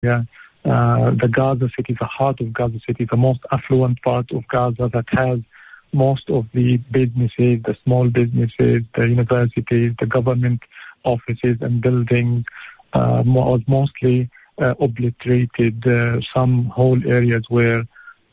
The Gaza City, the heart of Gaza City, the most affluent part of Gaza that has most of the businesses, the small businesses, the universities, the government offices and buildings was mostly obliterated. Some whole areas were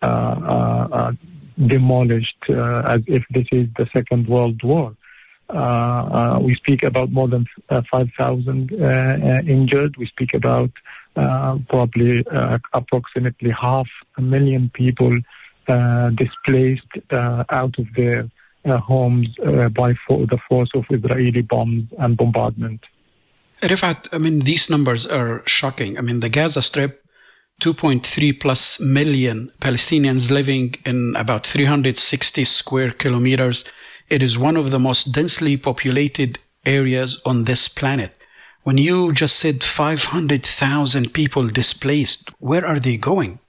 demolished as if this is the Second World War. We speak about more than 5,000 injured. We speak about probably approximately 500,000 people displaced out of their homes by the force of Israeli bombs and bombardment. Rifat, these numbers are shocking. The Gaza Strip, 2.3 plus million Palestinians living in about 360 square kilometers. It is one of the most densely populated areas on this planet. When you just said 500,000 people displaced, where are they going?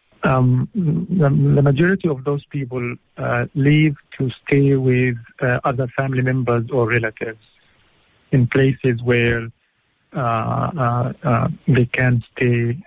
The majority of those people leave to stay with other family members or relatives in places where they can stay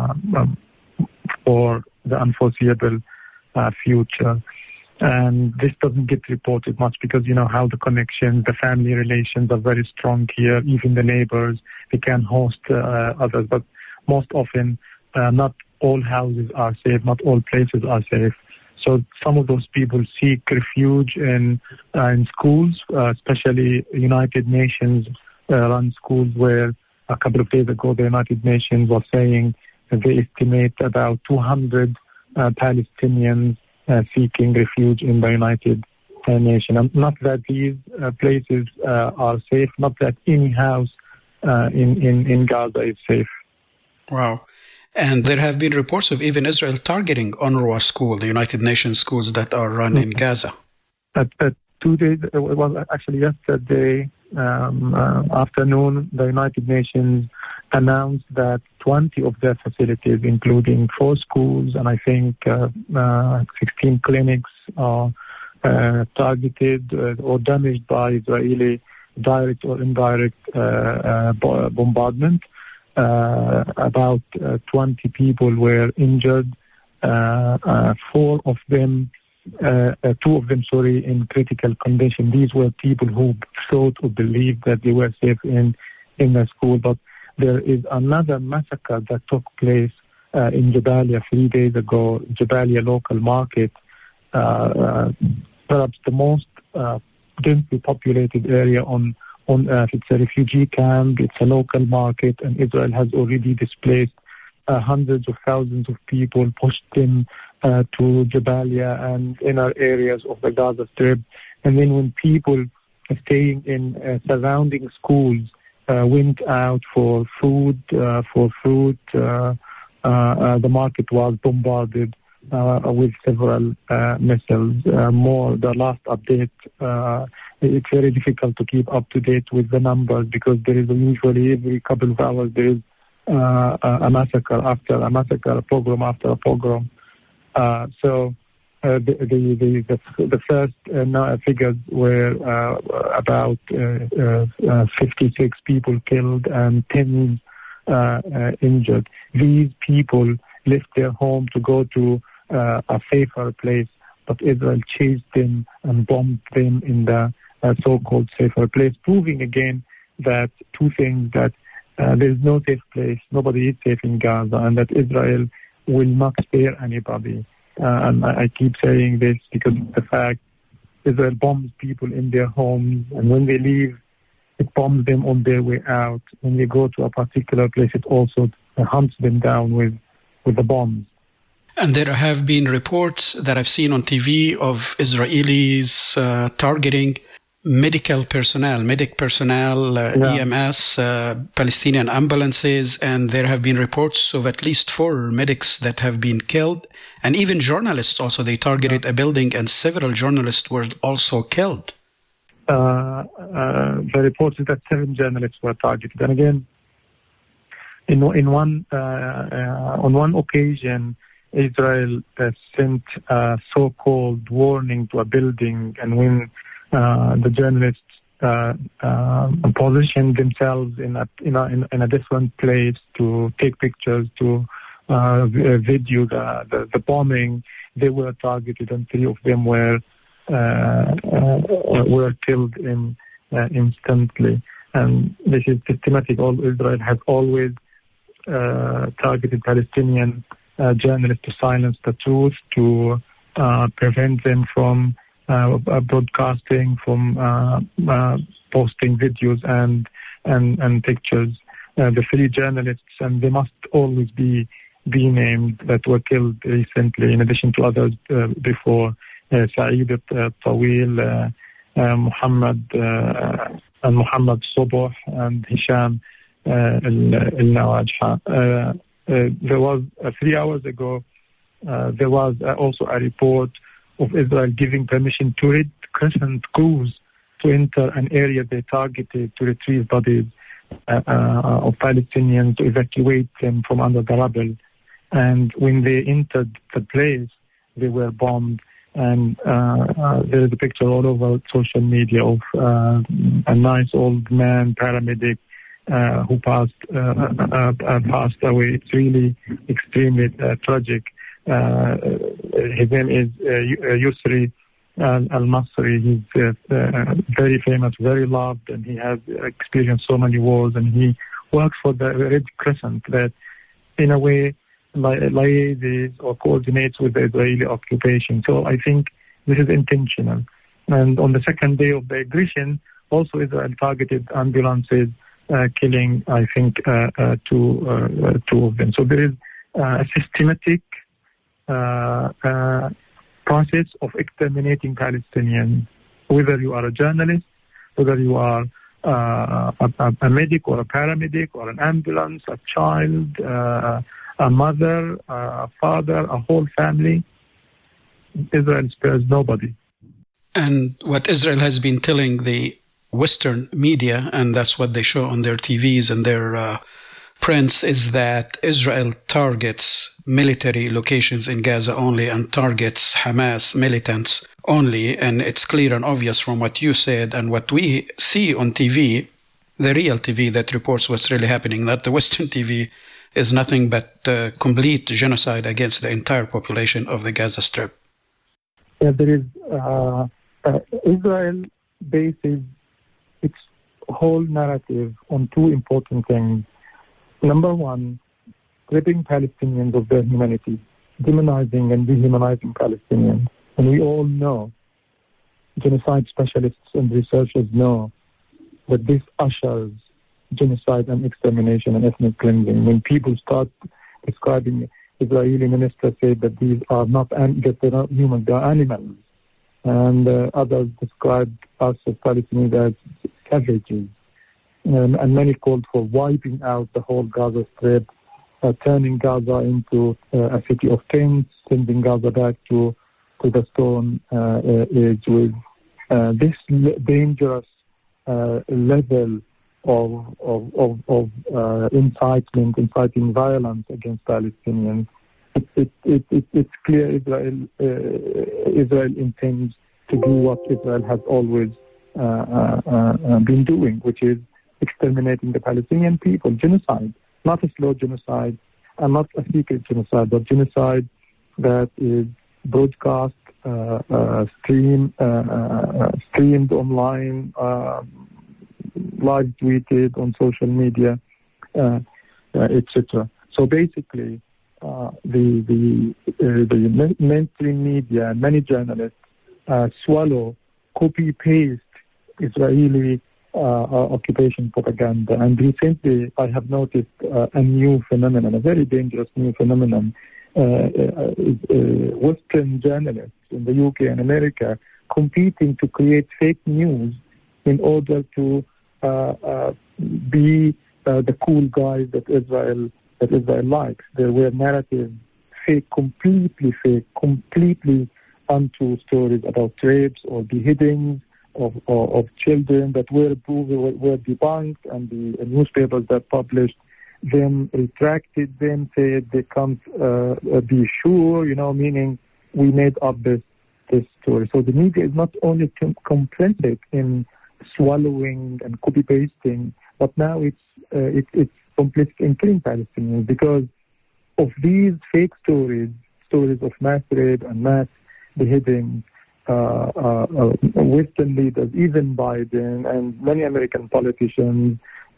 for the unforeseeable future. And this doesn't get reported much because you know how the connections, the family relations are very strong here. Even the neighbors, they can host others. But most often, not all houses are safe, not all places are safe. So some of those people seek refuge in schools, especially United Nations run schools where a couple of days ago the United Nations was saying they estimate about 200 Palestinians seeking refuge in the United Nations. And not that these places are safe, not that any house in Gaza is safe. Wow. And there have been reports of even Israel targeting UNRWA school, the United Nations schools that are run in Gaza. 2 days, it was actually yesterday afternoon, the United Nations announced that 20 of their facilities, including 4 schools and I think 16 clinics, are targeted or damaged by Israeli direct or indirect bombardment. About 20 people were injured, 2 of them, in critical condition. These were people who thought or believed that they were safe in the school. But there is another massacre that took place in Jabalia 3 days ago, Jabalia local market, perhaps the most densely populated area on Earth. It's a refugee camp, it's a local market, and Israel has already displaced hundreds of thousands of people, pushed them to Jabalia and inner areas of the Gaza Strip. And then when people staying in surrounding schools went out for food, for fruit, the market was bombarded with several missiles. The last update, it's very difficult to keep up to date with the numbers because there is usually every couple of hours there is a massacre after a massacre, a pogrom after a pogrom. So the first figures were about 56 people killed and 10 injured. These people left their home to go to a safer place, but Israel chased them and bombed them in the so-called safer place, proving again that 2 things, that there is no safe place, nobody is safe in Gaza, and that Israel will not spare anybody. And I keep saying this because of the fact Israel bombs people in their homes, and when they leave, it bombs them on their way out. When they go to a particular place, it also hunts them down with the bombs. And there have been reports that I've seen on TV of Israelis targeting medic personnel, EMS, Palestinian ambulances, and there have been reports of at least 4 medics that have been killed, and even journalists also. They targeted a building and several journalists were also killed. The report is that 7 journalists were targeted. And again, on one occasion, Israel sent a so-called warning to a building, and when the journalists positioned themselves in a different place to take pictures, to video the bombing. They were targeted, and 3 of them were killed instantly. And this is systematic. Israel has always targeted Palestinian journalists to silence the truth, to prevent them from broadcasting, from posting videos and pictures. The 3 journalists, and they must always be named, that were killed recently, in addition to others before. Saeed Tawil, Muhammad Subuh, and Hisham al-Nawajha. There was 3 hours ago, there was also a report of Israel giving permission to Red Crescent crews to enter an area they targeted to retrieve bodies of Palestinians, to evacuate them from under the rubble. And when they entered the place, they were bombed. And there is a picture all over social media of a nice old man, paramedic, who passed away. It's really extremely tragic. His name is Yusri Al-Masri. He's very famous, very loved, and he has experienced so many wars. And he works for the Red Crescent, that in a way liaises or coordinates with the Israeli occupation. So I think this is intentional. And on the second day of the aggression, also Israel targeted ambulances, killing, I think, 2 of them. So there is a systematic process of exterminating Palestinians, whether you are a journalist, whether you are a medic or a paramedic or an ambulance, a child, a mother, a father, a whole family. Israel spares nobody. And what Israel has been telling the Western media, and that's what they show on their TVs and their prints, is that Israel targets military locations in Gaza only and targets Hamas militants only. And it's clear and obvious from what you said and what we see on TV, the real TV that reports what's really happening, not the Western TV, is nothing but complete genocide against the entire population of the Gaza Strip. Yeah, there is Israel bases its whole narrative on 2 important things. Number 1, stripping Palestinians of their humanity, demonizing and dehumanizing Palestinians. And we all know, genocide specialists and researchers know, that this ushers genocide and extermination and ethnic cleansing. When people start describing, Israeli ministers say that these are not humans, they are animals. And others described us as Palestinians as savages. And many called for wiping out the whole Gaza Strip, turning Gaza into a city of tents, sending Gaza back to the Stone Age, with this dangerous level of inciting violence against Palestinians. It's clear Israel intends to do what Israel has always been doing, which is exterminating the Palestinian people. Genocide, not a slow genocide, and not a secret genocide, but genocide that is broadcast, streamed online, live tweeted on social media, etc. So basically, the mainstream media, many journalists swallow, copy-paste Israeli occupation propaganda. And recently, I have noticed a new phenomenon, a very dangerous new phenomenon. Western journalists in the UK and America competing to create fake news in order to be the cool guys that Israel likes. There were narratives, completely untrue stories about rapes or beheadings of children that were debunked, and the newspapers that published them retracted them, said they can't be sure, meaning we made up this story. So the media is not only complicit in swallowing and copy-pasting, but now it's complicit in killing Palestinians because of these fake stories of mass rape and mass beheading. Western leaders, even Biden and many American politicians,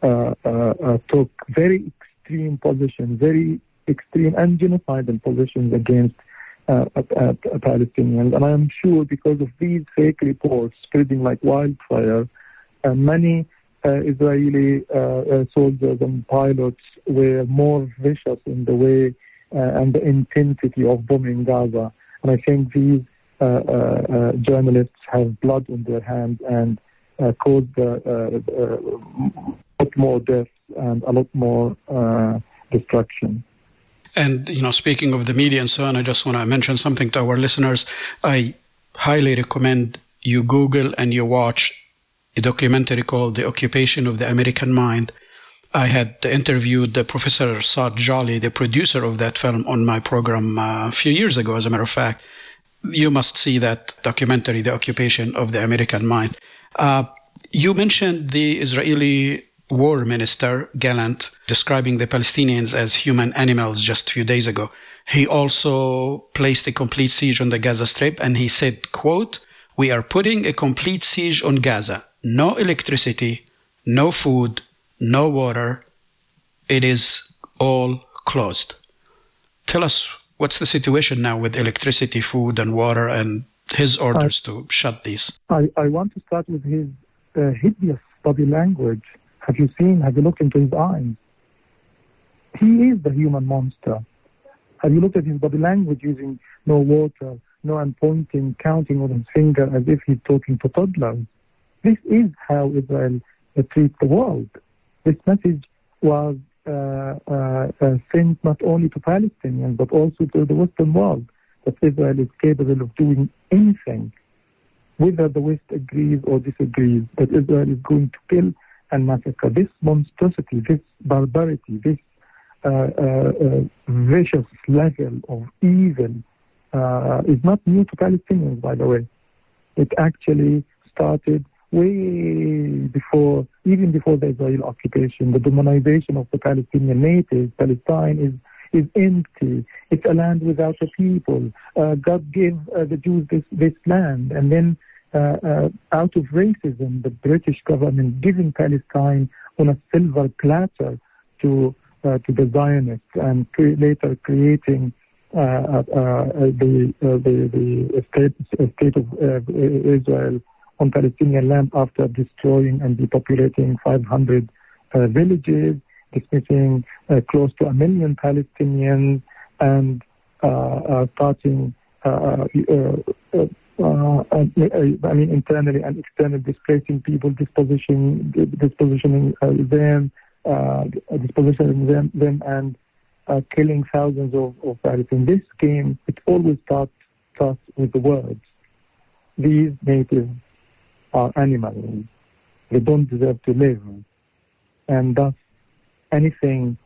took very extreme positions, very extreme and genocidal positions against Palestinians. And I am sure because of these fake reports spreading like wildfire, many Israeli soldiers and pilots were more vicious in the way and the intensity of bombing Gaza. And I think these journalists have blood on their hands and caused a lot more deaths and a lot more destruction. And, speaking of the media and so on, I just want to mention something to our listeners. I highly recommend you Google and you watch a documentary called The Occupation of the American Mind. I had interviewed the Professor Saad Jolly, the producer of that film, on my program a few years ago, as a matter of fact. You must see that documentary, The Occupation of the American Mind. You mentioned the Israeli War Minister, Gallant, describing the Palestinians as human animals just a few days ago. He also placed a complete siege on the Gaza Strip, and he said, quote, "We are putting a complete siege on Gaza. No electricity, no food, no water. It is all closed." Tell us, what's the situation now with electricity, food, and water, and his orders to shut these? I want to start with his hideous body language. Have you looked into his eyes? He is the human monster. Have you looked at his body language, using no water, no, and pointing, counting on his finger as if he's talking to toddlers? This is how Israel treats the world. This message was sent not only to Palestinians, but also to the Western world, that Israel is capable of doing anything, whether the West agrees or disagrees, that Israel is going to kill and massacre. This monstrosity, this barbarity, this vicious level of evil is not new to Palestinians, by the way. It actually started way before, even before the Israeli occupation. The demonization of the Palestinian natives. Palestine is empty. It's a land without a people. God gave the Jews this land, and then out of racism, the British government giving Palestine on a silver platter to the Zionists, and later creating the state of Israel on Palestinian land after destroying and depopulating 500 villages, dismissing close to 1 million Palestinians, and starting internally and externally displacing people, dispositioning them, and killing thousands of Palestinians. This game, it always starts with the words. These natives are animals. They don't deserve to live, and thus anything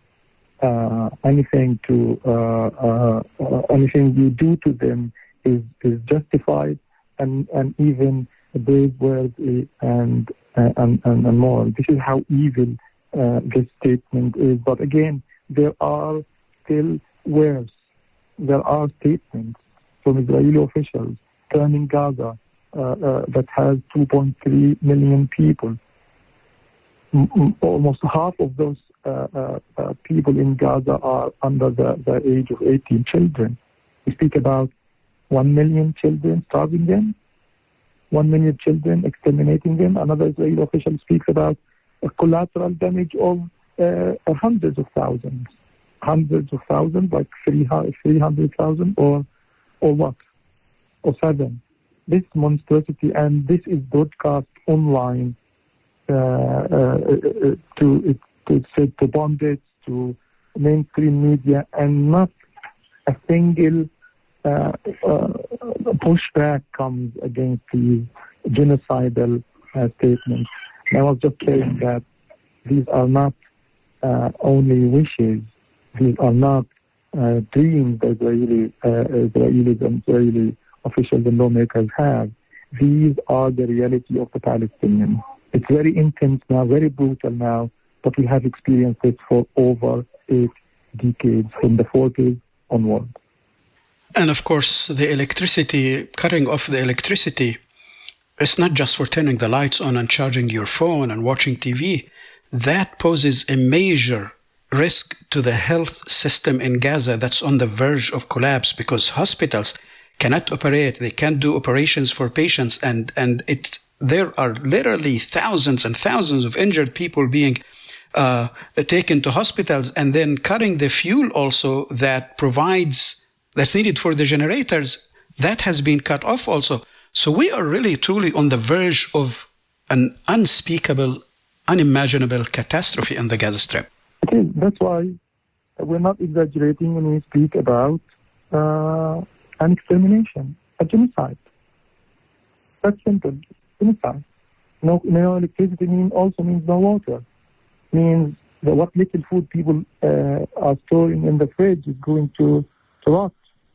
you do to them is justified, and even praiseworthy and more. This is how evil this statement is. But again, there are still worse. There are statements from Israeli officials turning Gaza that has 2.3 million people. Almost half of those people in Gaza are under the age of 18 children. We speak about 1 million children, starving them, 1 million children, exterminating them. Another Israeli official speaks about a collateral damage of hundreds of thousands, like 300,000 or what, or 7. This monstrosity, and this is broadcast online to pundits, to mainstream media, and not a single pushback comes against these genocidal statements. And I was just saying that these are not only wishes, these are not dreams that Israelis and Israeli officials and lawmakers have. These are the reality of the Palestinians. It's very intense now, very brutal now, but we have experienced it for over 8 decades, from the 40s onward. And of course, the electricity, cutting off the electricity, it's not just for turning the lights on and charging your phone and watching TV. That poses a major risk to the health system in Gaza that's on the verge of collapse, because hospitals cannot operate. They can't do operations for patients. And there are literally thousands and thousands of injured people being taken to hospitals, and then cutting the fuel also that's needed for the generators, that has been cut off also. So we are really truly on the verge of an unspeakable, unimaginable catastrophe in the Gaza Strip. Okay, that's why we're not exaggerating when we speak about an extermination, a genocide. That's simple, genocide. No electricity also means no water. Means that what little food people are storing in the fridge is going to rot.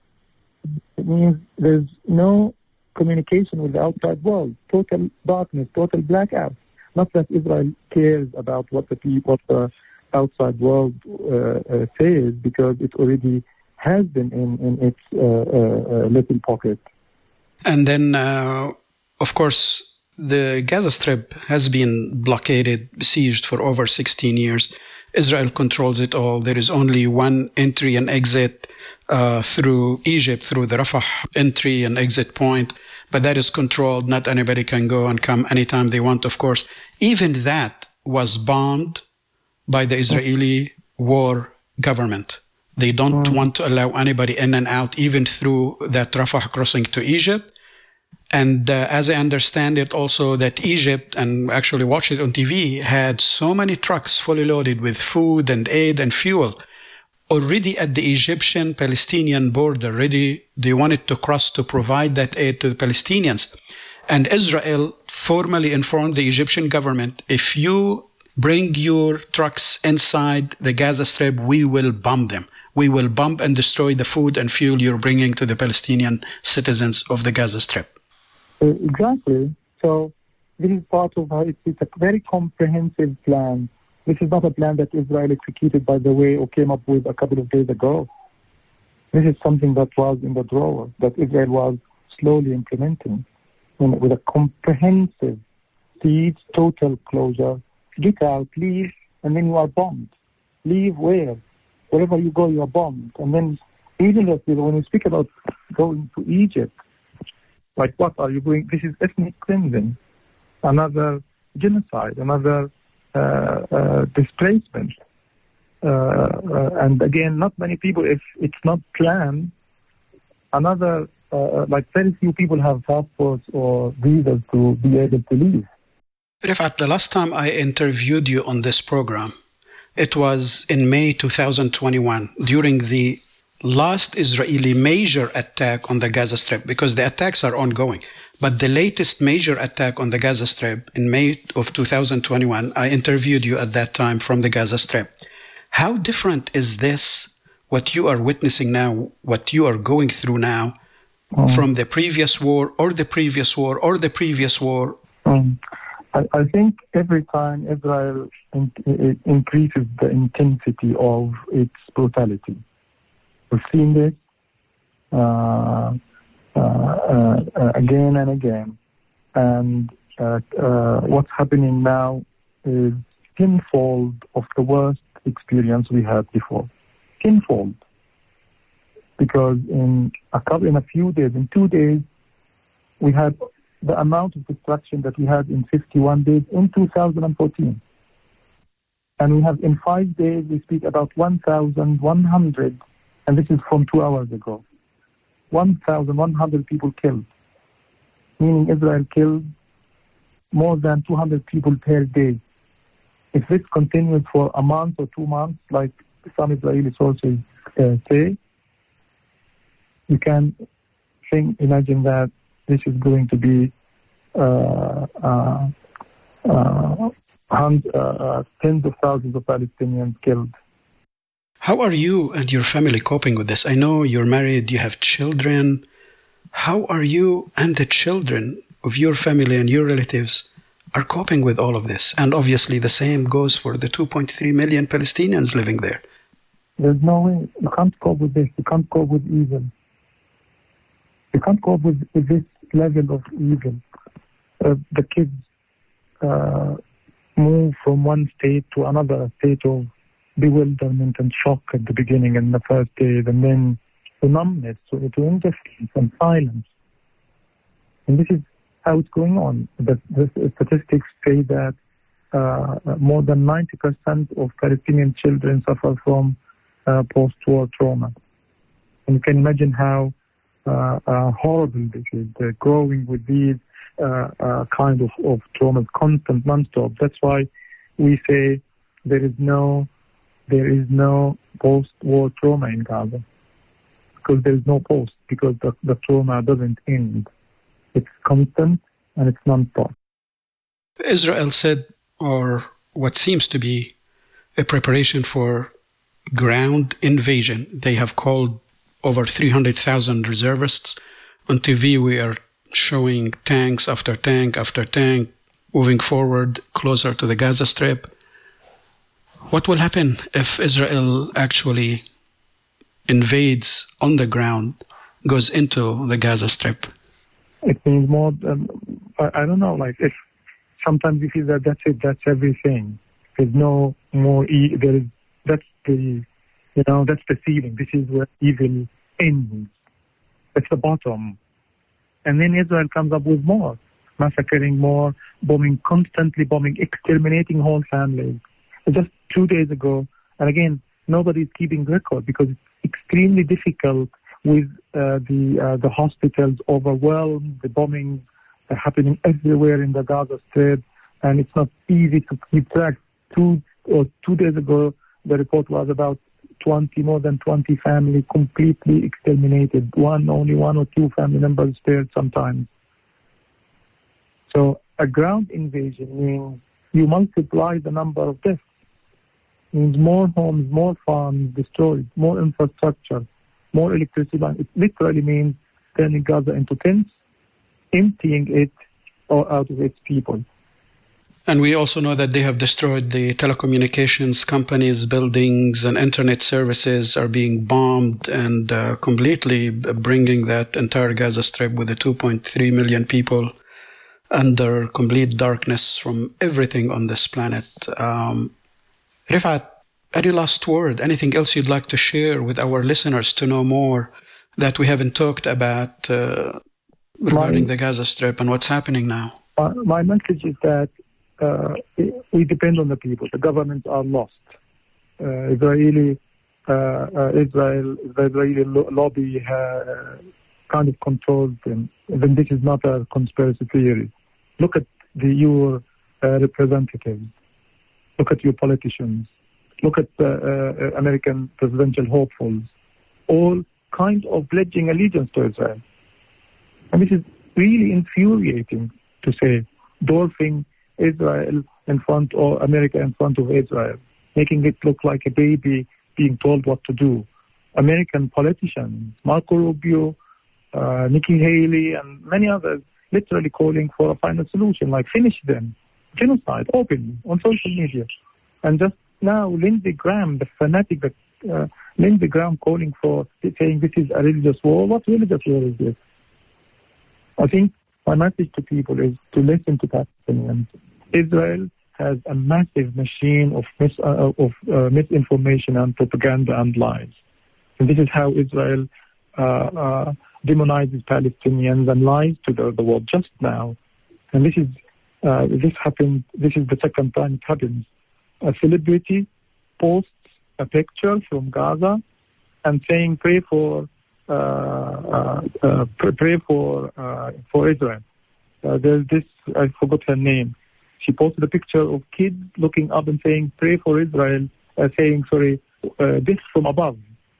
It means there's no communication with the outside world, total darkness, total blackout. Not that Israel cares about what the outside world says, because it already has been in its little pocket. And then, of course, the Gaza Strip has been blockaded, besieged for over 16 years. Israel controls it all. There is only one entry and exit through Egypt, through the Rafah entry and exit point. But that is controlled. Not anybody can go and come anytime they want, of course. Even that was bombed by the Israeli war government. They don't want to allow anybody in and out, even through that Rafah crossing to Egypt. And as I understand it also, that Egypt, and actually watched it on TV, had so many trucks fully loaded with food and aid and fuel already at the Egyptian-Palestinian border, ready. They wanted to cross to provide that aid to the Palestinians. And Israel formally informed the Egyptian government, if you bring your trucks inside the Gaza Strip, we will bomb them. We will bomb and destroy the food and fuel you're bringing to the Palestinian citizens of the Gaza Strip. Exactly. So this is part of how it's a very comprehensive plan. This is not a plan that Israel executed, by the way, or came up with a couple of days ago. This is something that was in the drawer, that Israel was slowly implementing with a comprehensive siege, total closure. Get out, leave, and then you are bombed. Leave where? Wherever you go, you are bombed. And then, even when you speak about going to Egypt, like, what are you doing? This is ethnic cleansing, another genocide, another displacement. And again, not many people, if it's not planned, very few people have passports or visas to be able to leave. Rifat, the last time I interviewed you on this program, it was in May 2021, during the last Israeli major attack on the Gaza Strip, because the attacks are ongoing. But the latest major attack on the Gaza Strip in May of 2021, I interviewed you at that time from the Gaza Strip. How different is this, what you are witnessing now, what you are going through now, from the previous war or the previous war or the previous war? I think every time Israel increases the intensity of its brutality. We've seen this again and again. And what's happening now is tenfold of the worst experience we had before. Tenfold. Because in a few days, in 2 days, we had the amount of destruction that we had in 51 days in 2014. And we have in 5 days, we speak about 1,100, and this is from 2 hours ago, 1,100 people killed, meaning Israel killed more than 200 people per day. If this continues for a month or 2 months, like some Israeli sources say, you can imagine that this is going to be tens of thousands of Palestinians killed. How are you and your family coping with this? I know you're married, you have children. How are you and the children of your family and your relatives are coping with all of this? And obviously the same goes for the 2.3 million Palestinians living there. There's no way. You can't cope with this. You can't cope with evil. You can't cope with this level of evil. The kids move from one state to another, state of bewilderment and shock at the beginning and the first days, and then to numbness, to indifference and silence. And this is how it's going on. The statistics say that more than 90% of Palestinian children suffer from post-war trauma. And you can imagine how horrible this is. They're growing with these kind of traumas, constant, non-stop. That's why we say there is no post-war trauma in Gaza, because there is no post, because the trauma doesn't end. It's constant and it's non-stop. Israel said, or what seems to be a preparation for ground invasion. They have called over 300,000 reservists. On TV, we are showing tanks after tank after tank moving forward closer to the Gaza Strip. What will happen if Israel actually invades on the ground, goes into the Gaza Strip? It means more, I don't know, like if sometimes you feel that that's it, that's everything. There's no more, that's the ceiling. This is where evil ends. That's the bottom. And then Israel comes up with more, massacring more, bombing, constantly bombing, exterminating whole families. Just 2 days ago, and again, nobody's keeping record because it's extremely difficult with the hospitals overwhelmed, the bombings are happening everywhere in the Gaza Strip, and it's not easy to keep track. 2 days ago, the report was about more than 20 families completely exterminated. Only one or two family members spared sometimes. So a ground invasion means you multiply the number of deaths. It means more homes, more farms destroyed, more infrastructure, more electricity. It literally means turning Gaza into tents, emptying it out of its people. And we also know that they have destroyed the telecommunications companies, buildings, and internet services are being bombed, and completely bringing that entire Gaza Strip with the 2.3 million people under complete darkness from everything on this planet. Rifat, any last word? Anything else you'd like to share with our listeners to know more that we haven't talked about regarding the Gaza Strip and what's happening now? My message is that we depend on the people. The governments are lost. Israeli lobby kind of controls them. Then this is not a conspiracy theory. Look at your representatives. Look at your politicians. Look at American presidential hopefuls. All kind of pledging allegiance to Israel. And this is really infuriating to say, dwarfing Israel in front, or America in front of Israel, making it look like a baby being told what to do. American politicians, Marco Rubio, Nikki Haley, and many others, literally calling for a final solution, like finish them, genocide, openly, on social media. And just now, Lindsey Graham, the fanatic, Lindsey Graham calling for, saying this is a religious war. What religious war is this? I think my message to people is to listen to Palestinians. Israel has a massive machine of misinformation and propaganda and lies. And this is how Israel demonizes Palestinians and lies to the world just now. And this happened. This is the second time it happens. A celebrity posts a picture from Gaza and saying, "Pray for Israel." There's this, I forgot her name. She posted a picture of kids looking up and saying, "Pray for Israel," this from above.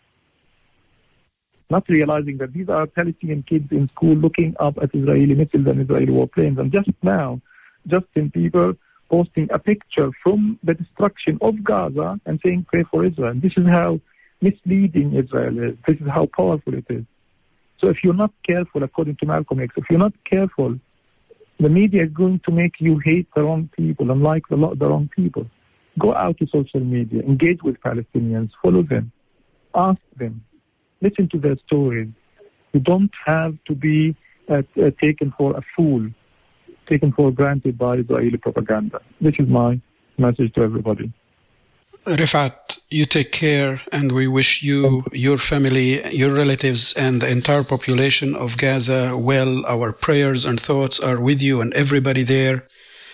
Not realizing that these are Palestinian kids in school looking up at Israeli missiles and Israeli warplanes. And just now, Justin Bieber posting a picture from the destruction of Gaza and saying, "Pray for Israel." This is how misleading Israel is. This is how powerful it is. So if you're not careful, according to Malcolm X, if you're not careful, The media is going to make you hate the wrong people and like the wrong people. Go out to social media, engage with Palestinians, follow them, ask them, listen to their stories. You don't have to be taken for a fool, taken for granted by Israeli propaganda. This is my message to everybody. Rifat, you take care, and we wish you, your family, your relatives, and the entire population of Gaza well. Our prayers and thoughts are with you and everybody there.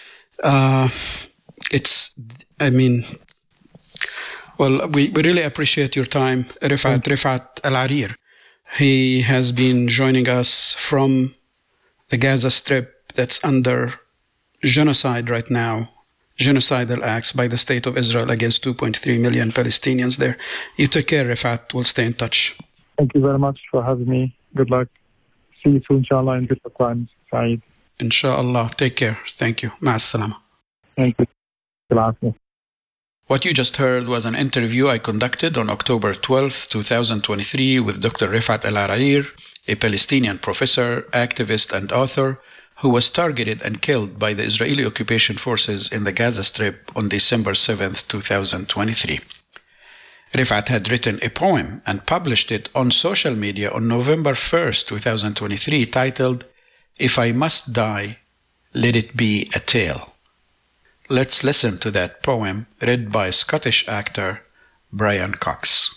We really appreciate your time, Rifat Al-Arir. He has been joining us from the Gaza Strip that's under genocide right now, genocidal acts by the State of Israel against 2.3 million Palestinians there. You take care, Rifat. We'll stay in touch. Thank you very much for having me. Good luck. See you soon, inshallah, in different times. Saeed. Inshallah. Take care. Thank you. Ma'as salama. Thank you. Gracias. What you just heard was an interview I conducted on October 12, 2023 with Dr. Rifat Al-Arir, a Palestinian professor, activist, and author who was targeted and killed by the Israeli occupation forces in the Gaza Strip on December 7, 2023. Rifat had written a poem and published it on social media on November 1, 2023, titled, "If I Must Die, Let It Be a Tale." Let's listen to that poem read by Scottish actor Brian Cox.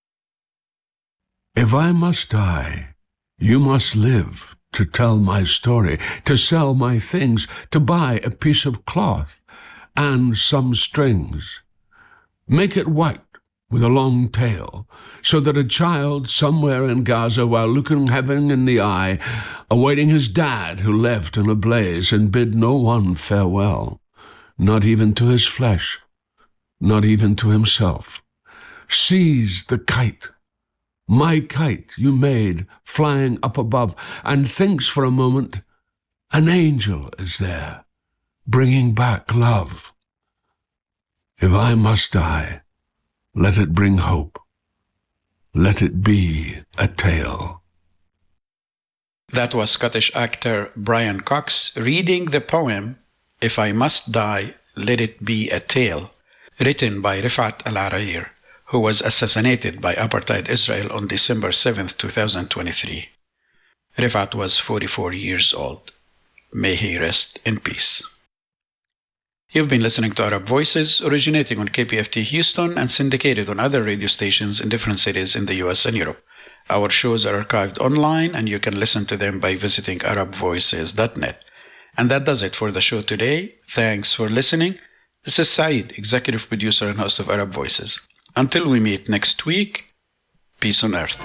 If I must die, you must live to tell my story, to sell my things, to buy a piece of cloth and some strings. Make it white with a long tail, so that a child somewhere in Gaza, while looking heaven in the eye, awaiting his dad who left in a blaze and bid no one farewell, not even to his flesh, not even to himself, sees the kite, my kite you made, flying up above, and thinks for a moment an angel is there, bringing back love. If I must die, let it bring hope. Let it be a tale. That was Scottish actor Brian Cox reading the poem, "If I Must Die, Let It Be a Tale," written by Rifat Al-Arir, who was assassinated by apartheid Israel on December 7, 2023. Rifat was 44 years old. May he rest in peace. You've been listening to Arab Voices, originating on KPFT Houston and syndicated on other radio stations in different cities in the US and Europe. Our shows are archived online, and you can listen to them by visiting arabvoices.net. And that does it for the show today. Thanks for listening. This is Saeed, executive producer and host of Arab Voices. Until we meet next week, peace on earth.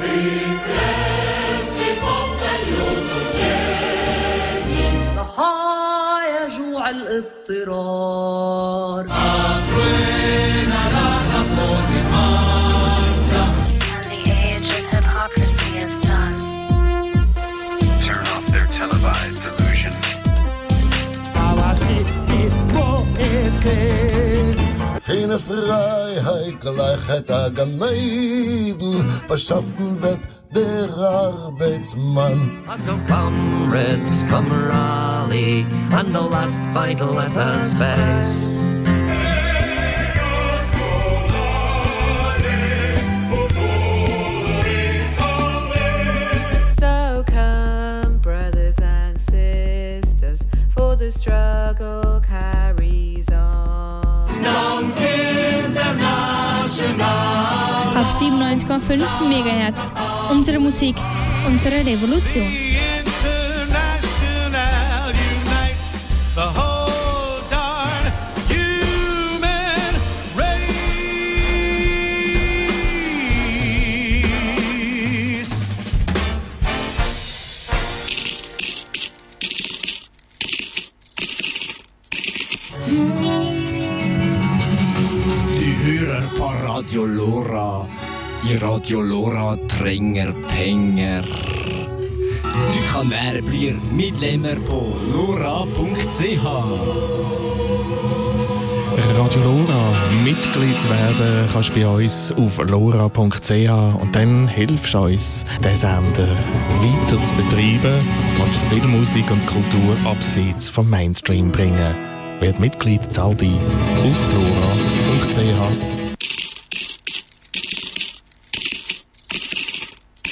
And the age of hypocrisy is done. Turn off their televised illusion. Keine Freiheit, Gleichheit, Ganeiden, beschaffen wird der Arbeitsmann. So comrades, come rally, and the last fight let us face. So come, brothers and sisters, for the struggle carries on. Auf 97,5 MHz. Unsere Musik, unsere Revolution. International unites the whole darn human race. Du hører på Radio Lora. I Radio Lora trenger penger. Du kan bli medlemmer på lora.ch. Radio Lora. Mitglied werden kannst du bei uns auf lora.ch und dann hilfst du uns, den Sender weiter zu betreiben und viel Musik und Kultur abseits vom Mainstream bringen. Werd Mitglied, zahl dich auf lora.ch.